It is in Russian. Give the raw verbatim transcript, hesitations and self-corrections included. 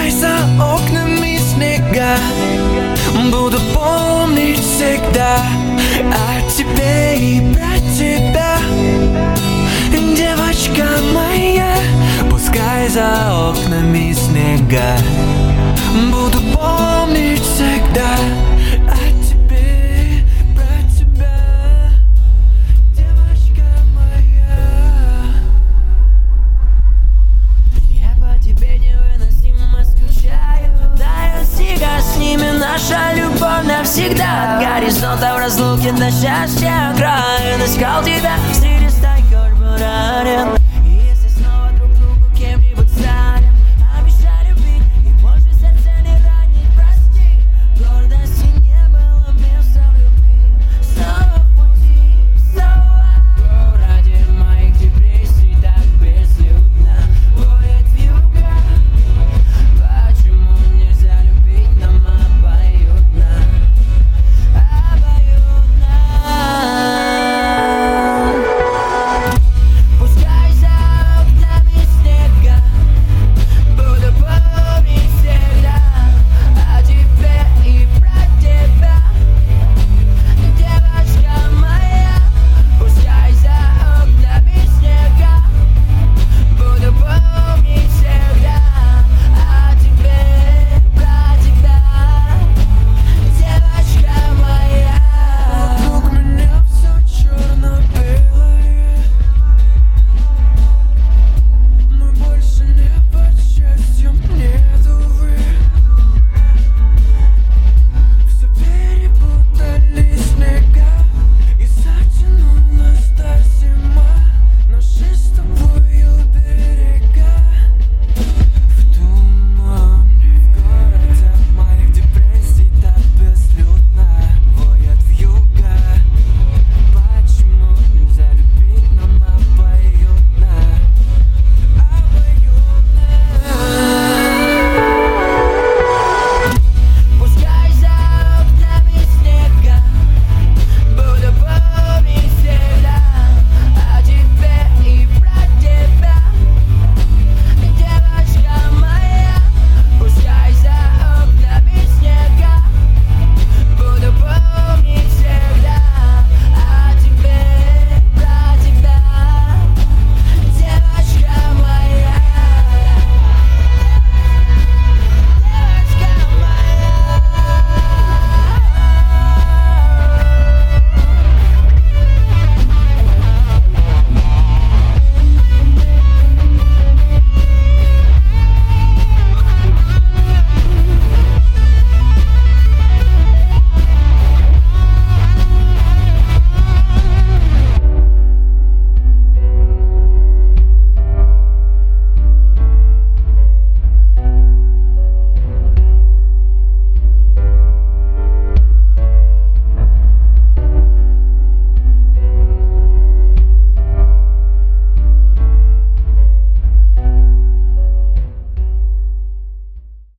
Пускай за окнами снега, буду помнить всегда о тебе и про тебя, девочка моя. Пускай за окнами снега, буду помнить всегда о тебе, про тебя, девочка моя. Я по тебе невыносимо скучаю. Дай стига с ними наша любовь навсегда. От горизонта в разлуке до счастья края. Искал тебя среди стай корпорарен.